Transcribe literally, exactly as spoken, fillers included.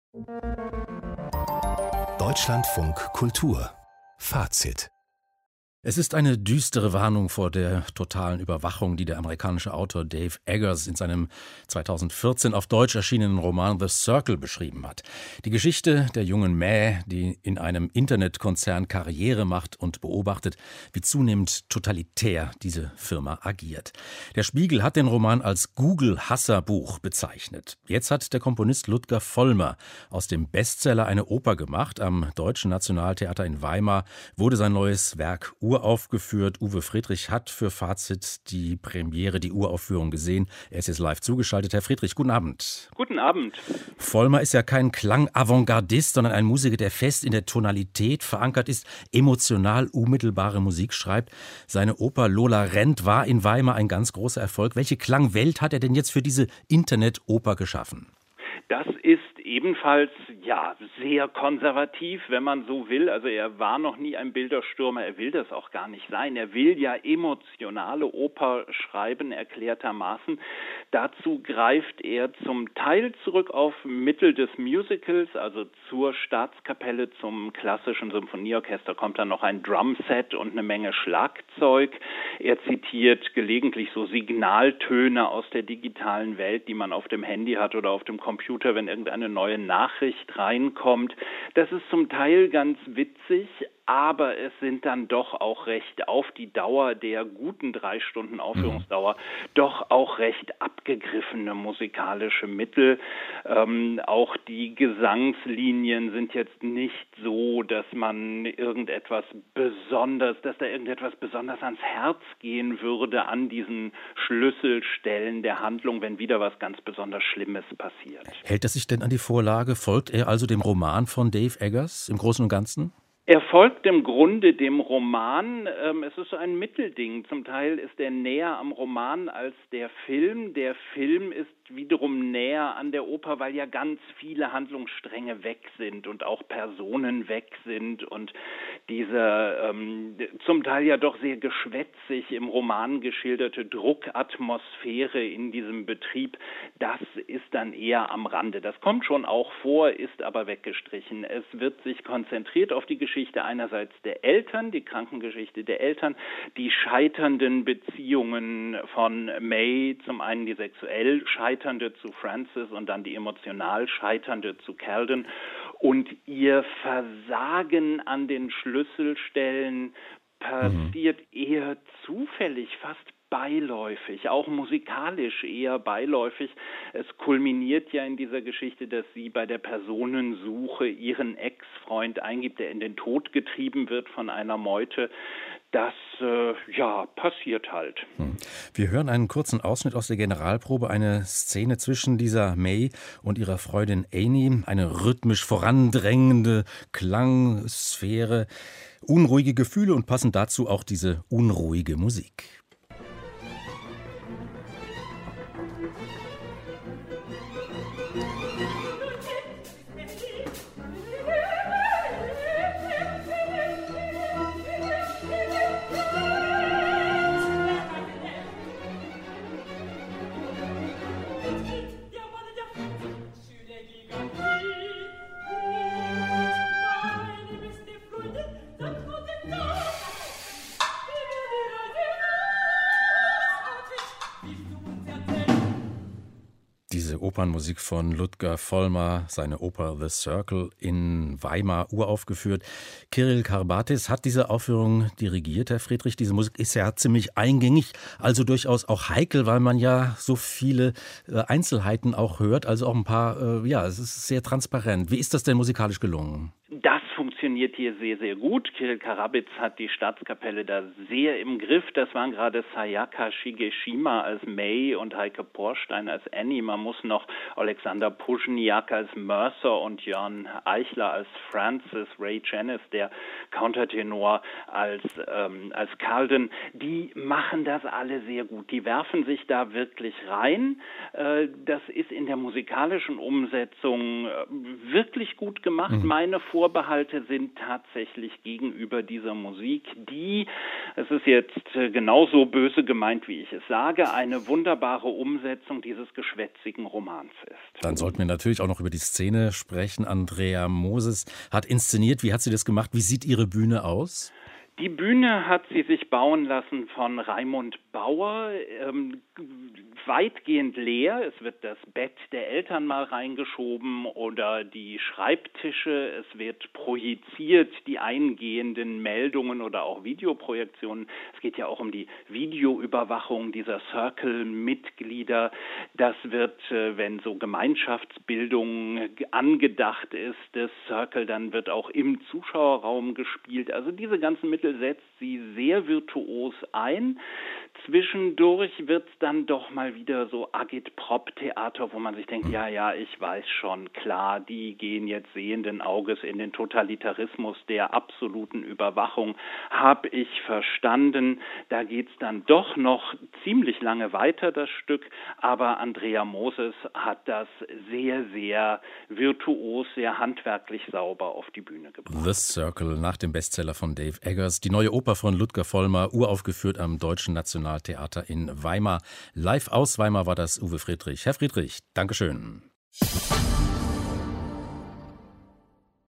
Deutschlandfunk Kultur Fazit. Es ist eine düstere Warnung vor der totalen Überwachung, die der amerikanische Autor Dave Eggers in seinem zweitausendvierzehn auf Deutsch erschienenen Roman The Circle beschrieben hat. Die Geschichte der jungen Mae, die in einem Internetkonzern Karriere macht und beobachtet, wie zunehmend totalitär diese Firma agiert. Der Spiegel hat den Roman als Google-Hasserbuch bezeichnet. Jetzt hat der Komponist Ludger Vollmer aus dem Bestseller eine Oper gemacht. Am Deutschen Nationaltheater in Weimar wurde sein neues Werk uraufgeführt. Uwe Friedrich hat für Fazit die Premiere, die Uraufführung gesehen. Er ist jetzt live zugeschaltet. Herr Friedrich, guten Abend. Guten Abend. Vollmer ist ja kein Klang-Avantgardist, sondern ein Musiker, der fest in der Tonalität verankert ist, emotional unmittelbare Musik schreibt. Seine Oper Lola rennt war in Weimar ein ganz großer Erfolg. Welche Klangwelt hat er denn jetzt für diese Internetoper geschaffen? Das ist ebenfalls, ja, sehr konservativ, wenn man so will. Also er war noch nie ein Bilderstürmer, er will das auch gar nicht sein. Er will ja emotionale Oper schreiben, erklärtermaßen. Dazu greift er zum Teil zurück auf Mittel des Musicals, also zur Staatskapelle, zum klassischen Symphonieorchester kommt dann noch ein Drumset und eine Menge Schlagzeug. Er zitiert gelegentlich so Signaltöne aus der digitalen Welt, die man auf dem Handy hat oder auf dem Computer, wenn irgendeine neue Nachricht reinkommt. Das ist zum Teil ganz witzig, aber es sind dann doch auch recht auf die Dauer der guten drei Stunden Aufführungsdauer doch auch recht abgegriffene musikalische Mittel. Ähm, auch die Gesangslinien sind jetzt nicht so, dass man irgendetwas besonders, dass da irgendetwas besonders ans Herz gehen würde an diesen Schlüsselstellen der Handlung, wenn wieder was ganz besonders Schlimmes passiert. Hält er sich denn an die Vorlage? Folgt er also dem Roman von Dave Eggers im Großen und Ganzen? Er folgt im Grunde dem Roman. Ähm, es ist so ein Mittelding. Zum Teil ist er näher am Roman als der Film. Der Film ist wiederum näher an der Oper, weil ja ganz viele Handlungsstränge weg sind und auch Personen weg sind und diese ähm, zum Teil ja doch sehr geschwätzig im Roman geschilderte Druckatmosphäre in diesem Betrieb, das ist dann eher am Rande. Das kommt schon auch vor, ist aber weggestrichen. Es wird sich konzentriert auf die Geschichte einerseits der Eltern, die Krankengeschichte der Eltern, die scheiternden Beziehungen von May, zum einen die sexuell scheiternde zu Francis und dann die emotional scheiternde zu Calden und ihr Versagen an den Schlüsselstellen passiert mhm. eher zufällig, fast beiläufig, auch musikalisch eher beiläufig. Es kulminiert ja in dieser Geschichte, dass sie bei der Personensuche ihren Ex-Freund eingibt, der in den Tod getrieben wird von einer Meute. Das, äh, ja, passiert halt. Wir hören einen kurzen Ausschnitt aus der Generalprobe, eine Szene zwischen dieser May und ihrer Freundin Annie, eine rhythmisch vorandrängende Klangsphäre, unruhige Gefühle und passend dazu auch diese unruhige Musik. Diese Opernmusik von Ludger Vollmer, seine Oper The Circle in Weimar uraufgeführt. Kirill Karbatis hat diese Aufführung dirigiert, Herr Friedrich. Diese Musik ist ja ziemlich eingängig, also durchaus auch heikel, weil man ja so viele Einzelheiten auch hört, also auch ein paar, ja, es ist sehr transparent. Wie ist das denn musikalisch gelungen? Das funktioniert hier sehr, sehr gut. Kirill Karabitz hat die Staatskapelle da sehr im Griff. Das waren gerade Sayaka Shigeshima als May und Heike Porstein als Annie. Man muss noch Alexander Puschniak als Mercer und Jörn Eichler als Francis, Ray Janis, der Countertenor, als, ähm, als Calden. Die machen das alle sehr gut. Die werfen sich da wirklich rein. Äh, das ist in der musikalischen Umsetzung äh, wirklich gut gemacht. Mhm. Meine Vorbehalte sind tatsächlich gegenüber dieser Musik, die, es ist jetzt genauso böse gemeint, wie ich es sage, eine wunderbare Umsetzung dieses geschwätzigen Romans ist. Dann sollten wir natürlich auch noch über die Szene sprechen. Andrea Moses hat inszeniert. Wie hat sie das gemacht? Wie sieht ihre Bühne aus? Die Bühne hat sie sich bauen lassen von Raimund Bauer, ähm, weitgehend leer. Es wird das Bett der Eltern mal reingeschoben oder die Schreibtische. Es wird projiziert, die eingehenden Meldungen oder auch Videoprojektionen. Es geht ja auch um die Videoüberwachung dieser Circle-Mitglieder. Das wird, äh, wenn so Gemeinschaftsbildung angedacht ist, des Circle, dann wird auch im Zuschauerraum gespielt. Also diese ganzen Mittel setzt sie sehr virtuos ein. Zwischendurch wird es dann doch mal wieder so Agitprop-Theater, wo man sich denkt, ja, ja, ich weiß schon, klar, die gehen jetzt sehenden Auges in den Totalitarismus der absoluten Überwachung, habe ich verstanden. Da geht es dann doch noch ziemlich lange weiter, das Stück, aber Andrea Moses hat das sehr, sehr virtuos, sehr handwerklich sauber auf die Bühne gebracht. The Circle, nach dem Bestseller von Dave Eggers, die neue Oper von Ludger Vollmer, uraufgeführt am Deutschen Nationaltheater in Weimar. Live aus Weimar war das Uwe Friedrich. Herr Friedrich, Dankeschön.